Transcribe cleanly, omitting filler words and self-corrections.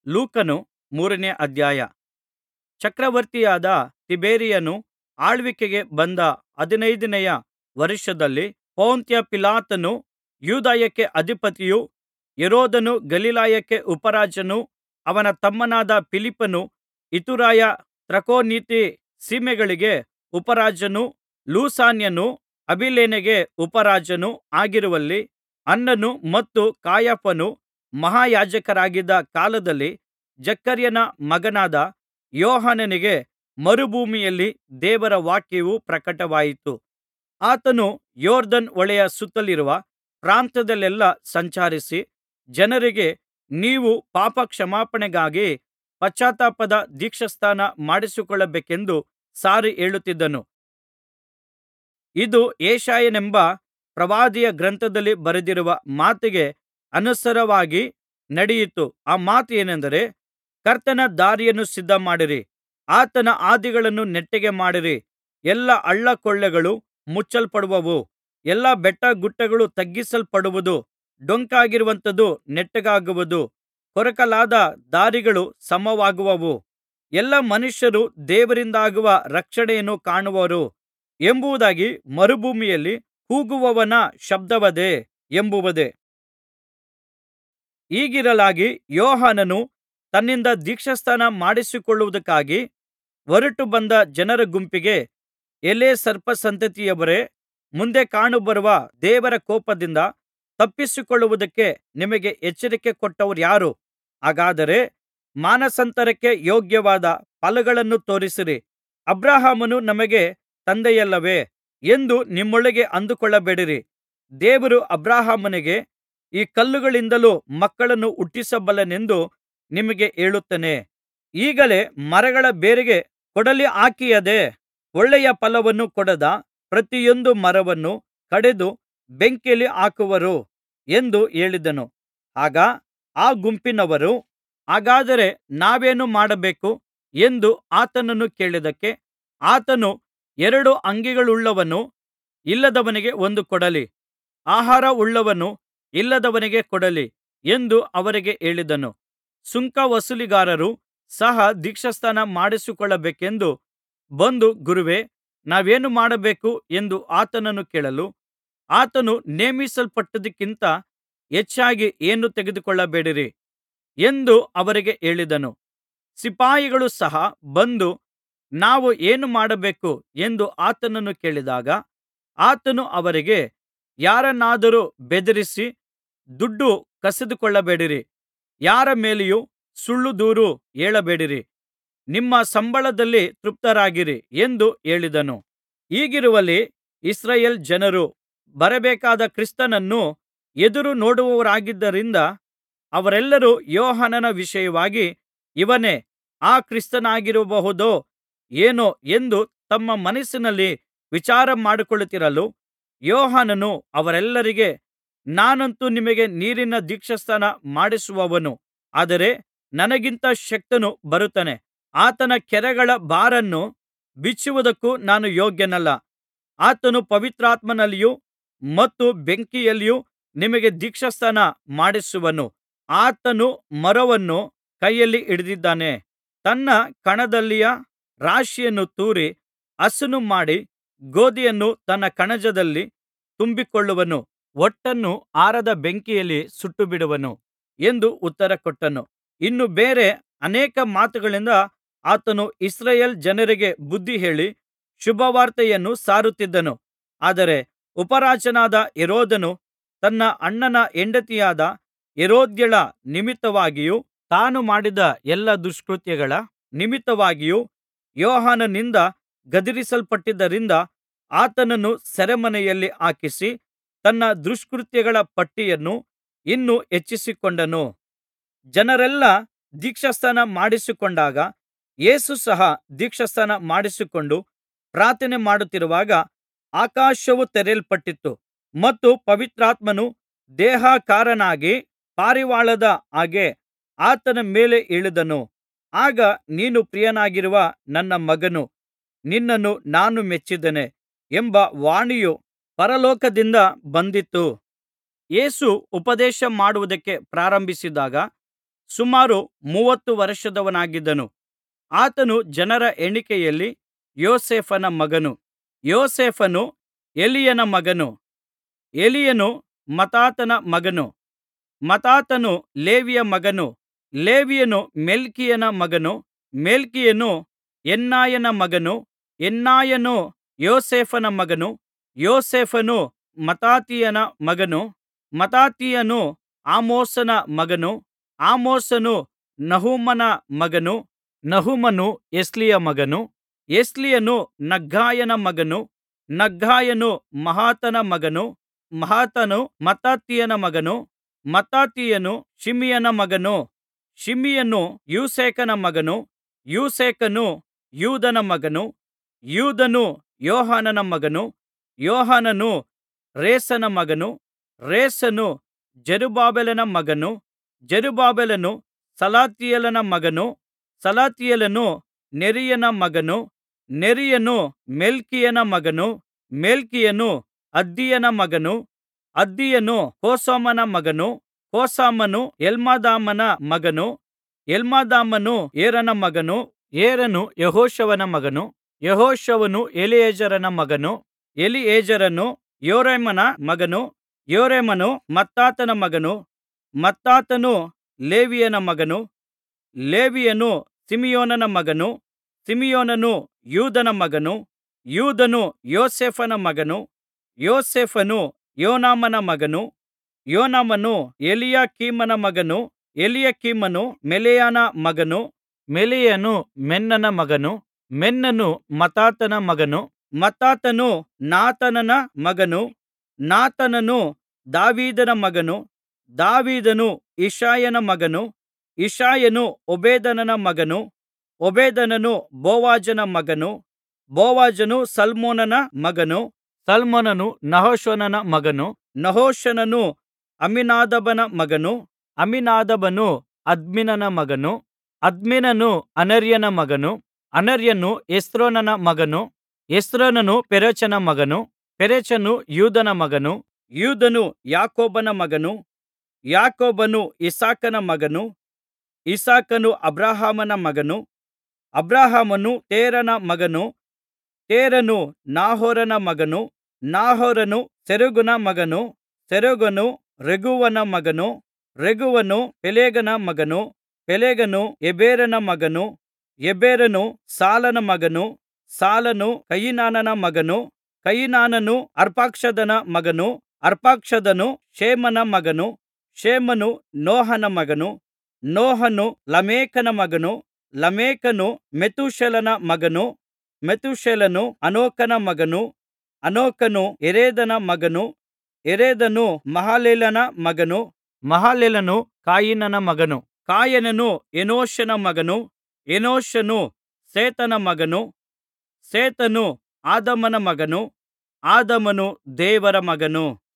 ಲೂಕನು 3ನೇ ಅಧ್ಯಾಯ. ಚಕ್ರವರ್ತಿಯಾದ ತಿಬೇರಿಯನು ಆಳ್ವಿಕೆಗೆ ಬಂದ 15ನೆಯ ವರ್ಷದಲ್ಲಿ ಪೊಂತ್ಯ ಪಿಲಾತನು ಯೂದಾಯಕ್ಕೆ ಅಧಿಪತಿಯೂ, ಹೆರೋದನು ಗಲಿಲಾಯಕ್ಕೆ ಉಪರಾಜನೂ, ಅವನ ತಮ್ಮನಾದ ಫಿಲಿಪ್ಪನು ಇತುರಾಯ ತ್ರಖೋನಿತಿ ಸೀಮೆಗಳಿಗೆ ಉಪರಾಜನೂ, ಲೂಸಾನ್ಯನು ಅಬಿಲೇನೆಗೆ ಉಪರಾಜನೂ ಆಗಿರುವಲ್ಲಿ, ಅನ್ನನು ಮತ್ತು ಕಾಯಫನು ಮಹಾಯಾಜಕರಾಗಿದ್ದ ಕಾಲದಲ್ಲಿ ಜಕರ್ಯನ ಮಗನಾದ ಯೋಹಾನನಿಗೆ ಮರುಭೂಮಿಯಲ್ಲಿ ದೇವರ ವಾಕ್ಯವು ಪ್ರಕಟವಾಯಿತು. ಆತನು ಯೊರ್ದನ್ ಹೊಳೆಯ ಸುತ್ತಲಿರುವ ಪ್ರಾಂತ್ಯದಲ್ಲೆಲ್ಲಾ ಸಂಚರಿಸಿ ಜನರಿಗೆ, ನೀವು ಪಾಪಕ್ಷಮಾಪಣೆಗಾಗಿ ಪಶ್ಚಾತ್ತಾಪದ ದೀಕ್ಷಾಸ್ನಾನ ಮಾಡಿಸಿಕೊಳ್ಳಬೇಕೆಂದು ಸಾರಿ ಹೇಳುತ್ತಿದ್ದನು. ಇದು ಯೆಶಾಯನೆಂಬ ಪ್ರವಾದಿಯ ಗ್ರಂಥದಲ್ಲಿ ಬರೆದಿರುವ ಮಾತಿಗೆ ಅನುಸಾರವಾಗಿ ನಡೆಯಿತು. ಆ ಮಾತು ಏನೆಂದರೆ, ಕರ್ತನ ದಾರಿಯನ್ನು ಸಿದ್ಧಮಾಡಿರಿ, ಆತನ ಹಾದಿಗಳನ್ನು ನೆಟ್ಟಗೆ ಮಾಡಿರಿ. ಎಲ್ಲಾ ಹಳ್ಳಕೊಳ್ಳಗಳು ಮುಚ್ಚಲ್ಪಡುವವು, ಎಲ್ಲಾ ಬೆಟ್ಟಗುಡ್ಡಗಳು ತಗ್ಗಿಸಲ್ಪಡುವುದು, ಡೊಂಕಾಗಿರುವಂಥದ್ದು ನೆಟ್ಟಗಾಗುವುದು, ಕೊರಕಲಾದ ದಾರಿಗಳು ಸಮವಾಗುವವು. ಎಲ್ಲಾ ಮನುಷ್ಯರು ದೇವರಿಂದಾಗುವ ರಕ್ಷಣೆಯನ್ನು ಕಾಣುವರು ಎಂಬುದಾಗಿ ಮರುಭೂಮಿಯಲ್ಲಿ ಕೂಗುವವನ ಶಬ್ದವದೇ ಎಂಬುದೇ. ಹೀಗಿರಲಾಗಿ ಯೋಹಾನನು ತನ್ನಿಂದ ದೀಕ್ಷಾಸ್ನಾನ ಮಾಡಿಸಿಕೊಳ್ಳುವುದಕ್ಕಾಗಿ ಹೊರಟು ಬಂದ ಜನರ ಗುಂಪಿಗೆ, ಎಲೈ ಸರ್ಪಸಂತತಿಯವರೇ, ಮುಂದೆ ಕಾಣಬರುವ ದೇವರ ಕೋಪದಿಂದ ತಪ್ಪಿಸಿಕೊಳ್ಳುವುದಕ್ಕೆ ನಿಮಗೆ ಎಚ್ಚರಿಕೆ ಕೊಟ್ಟವರಾರು? ಹಾಗಾದರೆ ಮಾನಸಾಂತರಕ್ಕೆ ಯೋಗ್ಯವಾದ ಫಲಗಳನ್ನು ತೋರಿಸಿರಿ. ಅಬ್ರಹಾಮನು ನಮಗೆ ತಂದೆಯಲ್ಲವೇ ಎಂದು ನಿಮ್ಮೊಳಗೆ ಅಂದುಕೊಳ್ಳಬೇಡಿರಿ. ದೇವರು ಅಬ್ರಹಾಮನಿಗೆ ಈ ಕಲ್ಲುಗಳಿಂದಲೂ ಮಕ್ಕಳನ್ನು ಹುಟ್ಟಿಸಬಲ್ಲನೆಂದು ನಿಮಗೆ ಹೇಳುತ್ತೇನೆ. ಈಗಲೇ ಮರಗಳ ಬೇರಿಗೆ ಕೊಡಲಿ ಹಾಕಿಯದೆ ಒಳ್ಳೆಯ ಫಲವನ್ನು ಕೊಡದ ಪ್ರತಿಯೊಂದು ಮರವನ್ನು ಕಡಿದು ಬೆಂಕಿಯಲ್ಲಿ ಹಾಕುವರು ಎಂದು ಹೇಳಿದನು. ಆಗ ಆ ಗುಂಪಿನವರು, ಹಾಗಾದರೆ ನಾವೇನು ಮಾಡಬೇಕು ಎಂದು ಆತನನ್ನು ಕೇಳಿದ್ದಕ್ಕೆ, ಆತನು, 2 ಅಂಗಿಗಳುಳ್ಳವನು ಇಲ್ಲದವನಿಗೆ ಒಂದು ಕೊಡಲಿ, ಆಹಾರವುಳ್ಳವನು ಇಲ್ಲದವನಿಗೆ ಕೊಡಲಿ ಎಂದು ಅವರಿಗೆ ಹೇಳಿದನು. ಸುಂಕ ವಸೂಲಿಗಾರರು ಸಹ ದೀಕ್ಷಾಸ್ನಾನ ಮಾಡಿಸಿಕೊಳ್ಳಬೇಕೆಂದು ಬಂದು, ಗುರುವೇ, ನಾವೇನು ಮಾಡಬೇಕು ಎಂದು ಆತನನ್ನು ಕೇಳಲು, ಆತನು, ನೇಮಿಸಲ್ಪಟ್ಟದ್ದಕ್ಕಿಂತ ಹೆಚ್ಚಾಗಿ ಏನೂ ತೆಗೆದುಕೊಳ್ಳಬೇಡಿರಿ ಎಂದು ಅವರಿಗೆ ಹೇಳಿದನು. ಸಿಪಾಯಿಗಳು ಸಹ ಬಂದು, ನಾವು ಏನು ಮಾಡಬೇಕು ಎಂದು ಆತನನ್ನು ಕೇಳಿದಾಗ, ಆತನು ಅವರಿಗೆ, ಯಾರನ್ನಾದರೂ ಬೆದರಿಸಿ ದುಡ್ಡು ಕಸಿದುಕೊಳ್ಳಬೇಡಿರಿ, ಯಾರ ಮೇಲೆಯೂ ಸುಳ್ಳು ದೂರು ಹೇಳಬೇಡಿರಿ, ನಿಮ್ಮ ಸಂಬಳದಲ್ಲಿ ತೃಪ್ತರಾಗಿರಿ ಎಂದು ಹೇಳಿದನು. ಹೀಗಿರುವಲ್ಲಿ ಇಸ್ರಾಯೇಲ್ ಜನರು ಬರಬೇಕಾದ ಕ್ರಿಸ್ತನನ್ನು ಎದುರು ನೋಡುವವರಾಗಿದ್ದರಿಂದ ಅವರೆಲ್ಲರೂ ಯೋಹಾನನ ವಿಷಯವಾಗಿ, ಇವನೇ ಆ ಕ್ರಿಸ್ತನಾಗಿರಬಹುದೋ ಏನೋ ಎಂದು ತಮ್ಮ ಮನಸ್ಸಿನಲ್ಲಿ ವಿಚಾರ ಮಾಡಿಕೊಳ್ಳುತ್ತಿರಲು, ಯೋಹಾನನು ಅವರೆಲ್ಲರಿಗೆ, ನಾನಂತೂ ನಿಮಗೆ ನೀರಿನ ದೀಕ್ಷಾಸ್ನಾನ ಮಾಡಿಸುವವನು, ಆದರೆ ನನಗಿಂತ ಶಕ್ತನು ಬರುತ್ತಾನೆ, ಆತನ ಕೆರಗಳ ಭಾರನ್ನು ಬಿಚ್ಚುವುದಕ್ಕೂ ನಾನು ಯೋಗ್ಯನಲ್ಲ. ಆತನು ಪವಿತ್ರಾತ್ಮನಲ್ಲಿಯೂ ಮತ್ತು ಬೆಂಕಿಯಲ್ಲಿಯೂ ನಿಮಗೆ ದೀಕ್ಷಾಸ್ನಾನ ಮಾಡಿಸುವನು. ಆತನು ಮೊರವನ್ನು ಕೈಯಲ್ಲಿ ಹಿಡಿದಿದ್ದಾನೆ, ತನ್ನ ಕಣದಲ್ಲಿಯ ರಾಶಿಯನ್ನು ತೂರಿ ಹಸನು ಮಾಡಿ ಗೋದಿಯನ್ನು ತನ್ನ ಕಣಜದಲ್ಲಿ ತುಂಬಿಕೊಳ್ಳುವನು, ಹೊಟ್ಟನ್ನು ಆರದ ಬೆಂಕಿಯಲ್ಲಿ ಸುಟ್ಟುಬಿಡುವನು ಎಂದು ಉತ್ತರಕೊಟ್ಟನು. ಇನ್ನು ಬೇರೆ ಅನೇಕ ಮಾತುಗಳಿಂದ ಆತನು ಇಸ್ರಾಯೇಲ್ ಜನರಿಗೆ ಬುದ್ಧಿಹೇಳಿ ಶುಭವಾರ್ತೆಯನ್ನು ಸಾರುತ್ತಿದ್ದನು. ಆದರೆ ಉಪರಾಜನಾದ ಹೆರೋದನು ತನ್ನ ಅಣ್ಣನ ಹೆಂಡತಿಯಾದ ಹೆರೋದ್ಯಳ ನಿಮಿತ್ತವಾಗಿಯೂ ತಾನು ಮಾಡಿದ ಎಲ್ಲಾ ದುಷ್ಕೃತ್ಯಗಳ ನಿಮಿತ್ತವಾಗಿಯೂ ಯೋಹಾನನಿಂದ ಗದರಿಸಲ್ಪಟ್ಟಿದ್ದರಿಂದ ಆತನನ್ನು ಸೆರೆಮನೆಯಲ್ಲಿ ಹಾಕಿಸಿ ತನ್ನ ದುಷ್ಕೃತ್ಯಗಳ ಪಟ್ಟಿಯನ್ನು ಇನ್ನೂ ಹೆಚ್ಚಿಸಿಕೊಂಡನು. ಜನರೆಲ್ಲಾ ದೀಕ್ಷಾಸ್ನಾನ ಮಾಡಿಸಿಕೊಂಡಾಗ ಯೇಸು ಸಹ ದೀಕ್ಷಾಸ್ನಾನ ಮಾಡಿಸಿಕೊಂಡು ಪ್ರಾರ್ಥನೆ ಮಾಡುತ್ತಿರುವಾಗ ಆಕಾಶವು ತೆರೆಯಲ್ಪಟ್ಟಿತು ಮತ್ತು ಪವಿತ್ರಾತ್ಮನು ದೇಹಾಕಾರನಾಗಿ ಪಾರಿವಾಳದ ಹಾಗೆ ಆತನ ಮೇಲೆ ಇಳಿದನು. ಆಗ, ನೀನು ಪ್ರಿಯನಾಗಿರುವ ನನ್ನ ಮಗನು, ನಿನ್ನನ್ನು ನಾನು ಮೆಚ್ಚಿದ್ದೇನೆ ಎಂಬ ವಾಣಿಯು ಪರಲೋಕದಿಂದ ಬಂದಿತು. ಯೇಸು ಉಪದೇಶ ಮಾಡುವುದಕ್ಕೆ ಪ್ರಾರಂಭಿಸಿದಾಗ ಸುಮಾರು 30 ವರ್ಷದವನಾಗಿದ್ದನು. ಆತನು ಜನರ ಎಣಿಕೆಯಲ್ಲಿ ಯೋಸೇಫನ ಮಗನು, ಯೋಸೇಫನು ಎಲಿಯನ ಮಗನು, ಎಲಿಯನು ಮತ್ತಾತನ ಮಗನು, ಮತ್ತಾತನು ಲೇವಿಯ ಮಗನು, ಲೇವಿಯನು ಮೆಲ್ಕಿಯನ ಮಗನು, ಮೆಲ್ಕಿಯನು ಯನ್ನಾಯನ ಮಗನು, ಯನ್ನಾಯನು ಯೋಸೇಫನ ಮಗನು, ಯೋಸೇಫನು ಮತ್ತಾತೀಯನ ಮಗನು, ಮತ್ತಾತೀಯನು ಆಮೋಸನ ಮಗನು, ಆಮೋಸನು ನಹೂಮನ ಮಗನು, ನಹೂಮನು ಎಸ್ಲಿಯ ಮಗನು, ಎಸ್ಲಿಯನು ನಗ್ಗಾಯನ ಮಗನು, ನಗ್ಗಾಯನು ಮಹಾತನ ಮಗನು, ಮಹಾತನು ಮತ್ತಾತೀಯನ ಮಗನು, ಮತ್ತಾತೀಯನು ಶಿಮಿಯನ ಮಗನು, ಶಿಮಿಯನು ಯೋಸೇಕನ ಮಗನು, ಯೋಸೇಕನು ಯೂದನ ಮಗನು, ಯೂದನು ಯೋಹಾನನ ಮಗನು, ಯೋಹಾನನು ರೇಸನ ಮಗನು, ರೇಸನು ಜೆರುಬ್ಬಾಬೆಲನ ಮಗನು, ಜೆರುಬ್ಬಾಬೆಲನು ಸಲಾತಿಯೇಲನ ಮಗನು, ಸಲಾತಿಯೇಲನು ನೆರೀಯನ ಮಗನು, ನೆರೀಯನು ಮೆಲ್ಕಿಯನ ಮಗನು, ಮೆಲ್ಕಿಯನು ಅದ್ದೀಯನ ಮಗನು, ಅದ್ದೀಯನು ಕೋಸಾಮನ ಮಗನು, ಕೋಸಾಮನು ಎಲ್ಮದಾಮನ ಮಗನು, ಎಲ್ಮದಾಮನು ಏರನ ಮಗನು, ಏರನು ಯೆಹೋಶುವನ ಮಗನು, ಯೆಹೋಶುವನು ಎಲೀಯೆಜರನ ಮಗನು, ಎಲೀಯೆಜರನು ಯೋರೇಮನ ಮಗನು, ಯೋರೇಮನು ಮತ್ತಾತನ ಮಗನು, ಮತ್ತಾತನು ಲೇವಿಯನ ಮಗನು, ಲೇವಿಯನು ಸಿಮೆಯೋನನ ಮಗನು, ಸಿಮೆಯೋನನು ಯೂದನ ಮಗನು, ಯೂದನು ಯೋಸೇಫನ ಮಗನು, ಯೋಸೇಫನು ಯೋನಾಮನ ಮಗನು, ಯೋನಾಮನು ಎಲಿಯಾಕೀಮನ ಮಗನು, ಎಲಿಯಾಕೀಮನು ಮೆಲೆಯನ ಮಗನು, ಮೆಲೆಯನು ಮೆನ್ನನ ಮಗನು, ಮೆನ್ನನು ಮತ್ತಾತನ ಮಗನು, ಮತ್ತಾತನು ನಾತಾನನ ಮಗನು, ನಾತಾನನು ದಾವೀದನ ಮಗನು, ದಾವೀದನು ಇಷಯನ ಮಗನು, ಇಷಯನು ಓಬೇದನ ಮಗನು, ಓಬೇದನು ಬೋವಜನ ಮಗನು, ಬೋವಜನು ಸಲ್ಮೋನನ ಮಗನು, ಸಲ್ಮೋನನು ನಹಶೋನನ ಮಗನು, ನಹಶೋನನು ಅಮ್ಮಿನಾದಾಬನ ಮಗನು, ಅಮ್ಮಿನಾದಾಬನು ಅದ್ಮಿನನ ಮಗನು, ಅದ್ಮಿನನು ಅನರ್ಯನ ಮಗನು, ಅನರ್ಯನು ಹೆಸ್ರೋನನ ಮಗನು, ಹೆಸ್ರೋನನು ಪೆರೆಚನ ಮಗನು, ಪೆರೆಚನು ಯೂದನ ಮಗನು, ಯೂದನು ಯಾಕೋಬನ ಮಗನು, ಯಾಕೋಬನು ಇಸಾಕನ ಮಗನು, ಇಸಾಕನು ಅಬ್ರಹಾಮನ ಮಗನು, ಅಬ್ರಹಾಮನು ತೇರನ ಮಗನು, ತೇರನು ನಾಹೋರನ ಮಗನು, ನಾಹೋರನು ಸೆರೂಗನ ಮಗನು, ಸೆರೂಗನು ರೆಗೂವನ ಮಗನು, ರೆಗೂವನು ಪೆಲೆಗನ ಮಗನು, ಪೆಲೆಗನು ಎಬೇರನ ಮಗನು, ಎಬೇರನು ಸಾಲನ ಮಗನು, ಸಾಲನು ಕಯಿನಾನನ ಮಗನು, ಕಯಿನಾನನು ಅರ್ಪಕ್ಷದನ ಮಗನು, ಅರ್ಪಕ್ಷದನು ಶೇಮನ ಮಗನು, ಶೇಮನು ನೋಹನ ಮಗನು, ನೋಹನು ಲಮೇಕನ ಮಗನು, ಲಮೇಕನು ಮೆತೂಷೆಲನ ಮಗನು, ಮೆತೂಷೆಲನು ಹನೋಕನ ಮಗನು, ಹನೋಕನು ಯೆರೆದನ ಮಗನು, ಯೆರೆದನು ಮಹಲಲೇಲನ ಮಗನು, ಮಹಲಲೇಲನು ಕಾಯಿನನ ಮಗನು, ಕಾಯಿನನು ಎನೋಷನ ಮಗನು, ಎನೋಷನು ಸೇತನ ಮಗನು, ಸೇತನು ಆದಾಮನ ಮಗನು, ಆದಾಮನು ದೇವರ ಮಗನು.